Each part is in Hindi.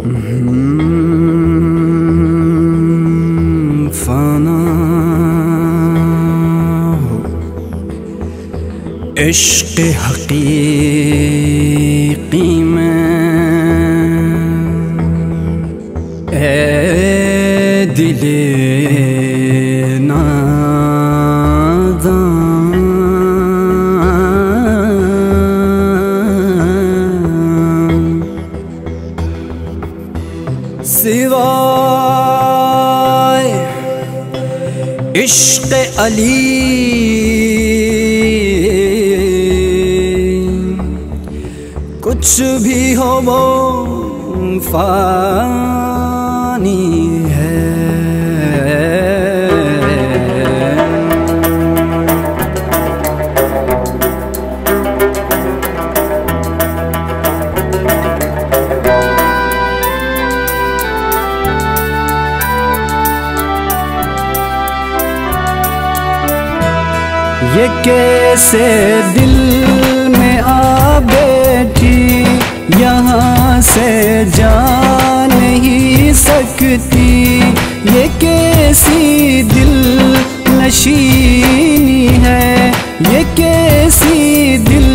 फना हो इश्क़ हक़ीक़ी में, ए दिले सिवाय इश्क़ अली कुछ भी हो वो फ़ानी है। ये कैसे दिल में आ बैठी, यहाँ से जा नहीं सकती। ये कैसी दिल नशीनी है, ये कैसी दिल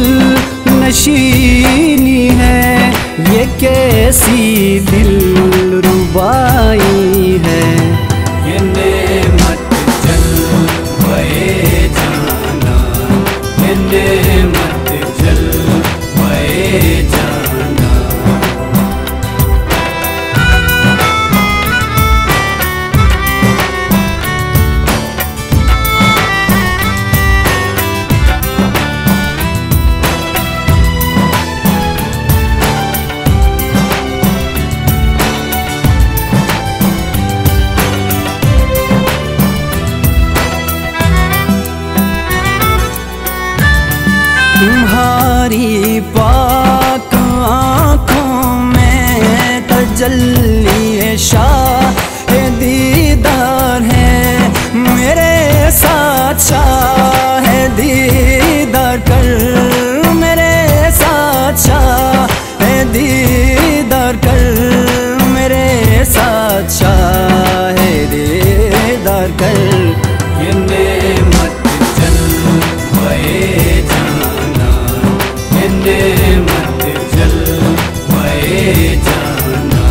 नशीनी है, ये कैसी दिल रुबाई है। ये नेमत जलवे जाना, ये नेमत जलवे जाना। तुम्हारी पाक आँखों में तजल्ली शाह दीदार है, मेरे साथ शाह दीदार कर, मेरे साथ शाह दीदार कर, मेरे साथ शाह दीदार कर। ये नेमत जलवे जाना, ये नेमत जलवे जाना।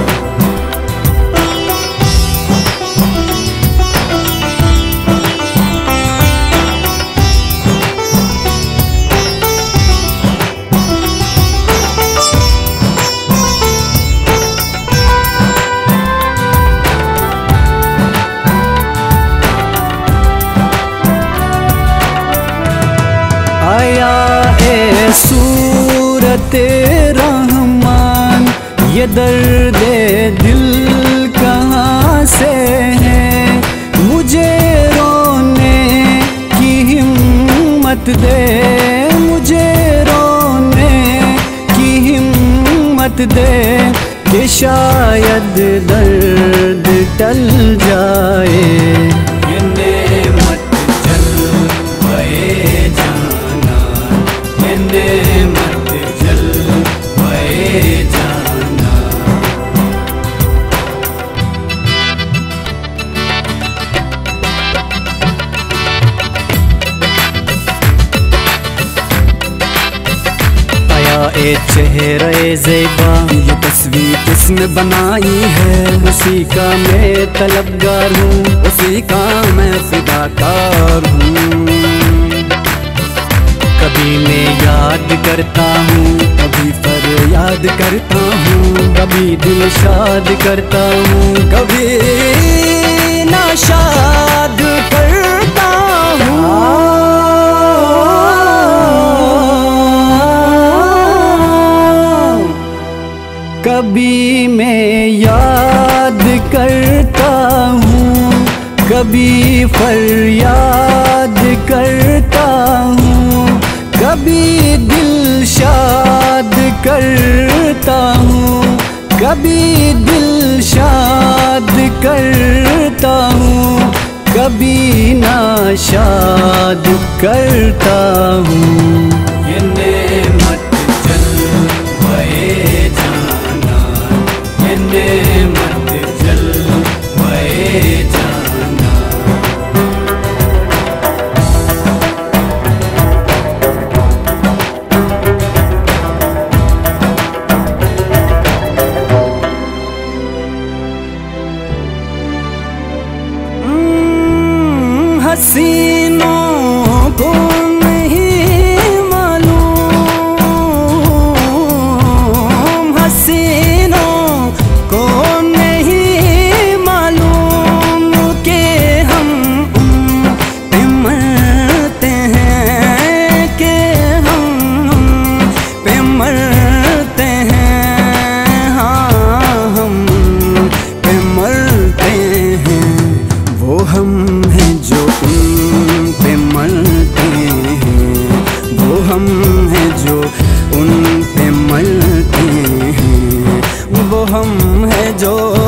आया ए सूरत रहमान, ये दर्द दिल कहाँ से है। मुझे रोने की हिम्मत दे, मुझे रोने की हिम्मत दे, कि शायद दर्द टल जाए। ये नेमत जलवे जाना, ये नेमत जलवे जाना। आया ए चेहरे ज़ेबा, ये तस्वीर किसने बनाई है। उसी का मैं तलबगार हूँ, उसी का मैं फिदाकार हूँ। कभी मैं याद करता हूँ, कभी फरियाद करता हूँ, कभी दिल शाद करता हूँ, कभी नाशाद करता हूँ। कभी मैं याद करता हूँ, कभी फरियाद करता हूँ, कभी दिल शाद करता हूँ, कभी दिल शाद करता हूँ, कभी नाशाद करता हूँ। ये नेमत जलवे जाना, ये मरते हैं, हाँ हम पे मरते हैं। वो हम हैं जो उन पे मरते हैं, वो हम हैं जो उन पे मरते हैं, वो हम हैं जो